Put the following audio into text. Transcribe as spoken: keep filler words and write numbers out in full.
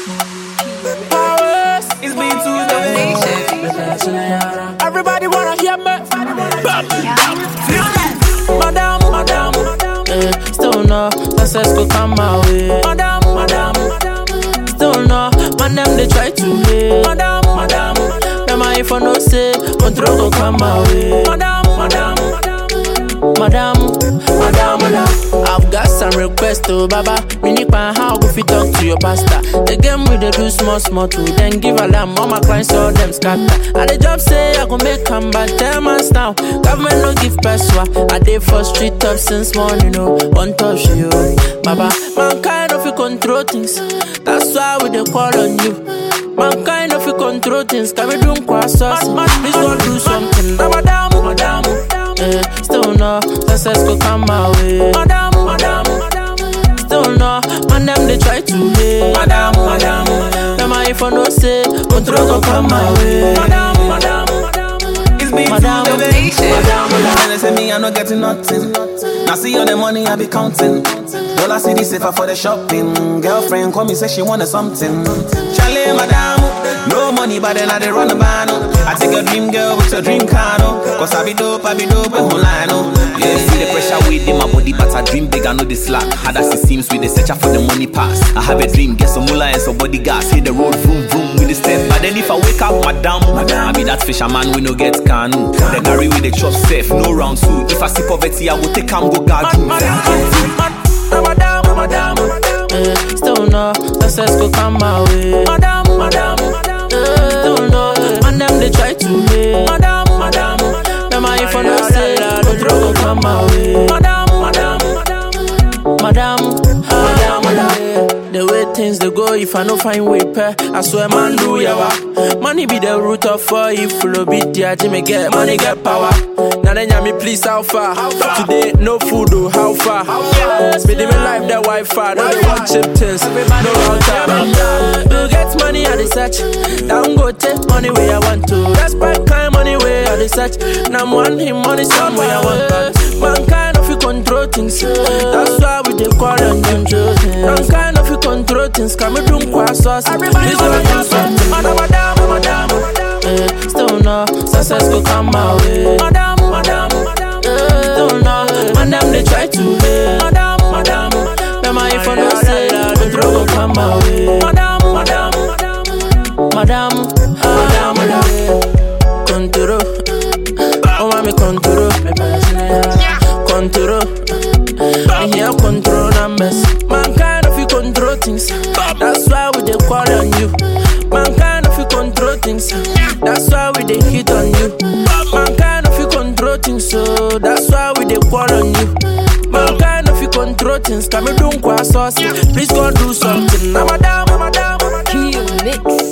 Powers, it's been Tuesday. Everybody wanna hear me. Madam, madam, Eh, still no, success go come my way. madam, madam, Still no, man them they try to hate. madam, madam, Them I if I no say, control go come my way. madam, madam, Madam, madam, madam. I've got some requests to Baba. Me need my how go fit talk to your pastor. The game we dey do small small too. Then give alarm, all my clients all them scatter. And the job say I go make come back ten months now. Government no give peswa. I dey for street top since morning, no one touch you, Baba. Mankind of you control things. That's why we dey call on you. Mankind of you control things. Can we do cross us? Please go do something. madam, madam, Eh, still no, success go come my way. madam, madam, Still no, man them they try to hate. madam, madam, Them I if I no say, control go come my way. madam, madam. It's been Madam, Tuesday. Madam, madam, say me, I no getting nothing. Now see all the money I be counting. Dollar city safer for the shopping. Girlfriend call me, say she wanted something. Charlie, madam, no money, but then I dey run the band. I take a dream girl with a dream car, no. Cause I be dope, I be dope, and whole line, no. Yeah, see the pressure within my body, but I dream big, I know the slack. Hard as it seems with the searcher for the money pass. I have a dream, get some moolah and some bodyguards. Hit the road, vroom, vroom with the step. But then if I wake up, madam, madam, I be that fisherman, we no get canoe. The carry with the chop safe, no round two. If I see poverty, I will take am go guard you. Madam, madam, Eh, still no, success go come my way. madam, madam, Still no, man them they try to hate. madam, madam, Them I if I no say, control go come my way. madam, madam, Madam, madam, madam. The way things they go, if I no find way pay, I swear man do yawa. Money be the root of all evil, be there to me get money get power. Now then me please how far? Today no food oh, how far? Speeding me life the Wi-Fi, no they want chip things, no router. Bill get money I dey search, down go take money where I want to. Respect kind money where I dey search, now I'm want him money somewhere I want back. Mankind of you control things, that's why we dey call on you. Mankind of you control things, come and do cross us. Please don't do something. madam, madam, madam, Eh, still no, success go come my way. madam, madam, Still no, man them they try to hate. madam, madam, Them I if I no say, control go come my way. madam, madam, Madam, madam, madam, control. Oh, mami control, control. Me here control numbers. Mankind of you control things. That's why we dey call on you. Mankind of you control things. That's why we dey hit on you. Mankind of you control things. So that's why we dey call on you. Mankind of you control things. Come and do cross us. Please go do something. Now, madam, madam, Q Mix.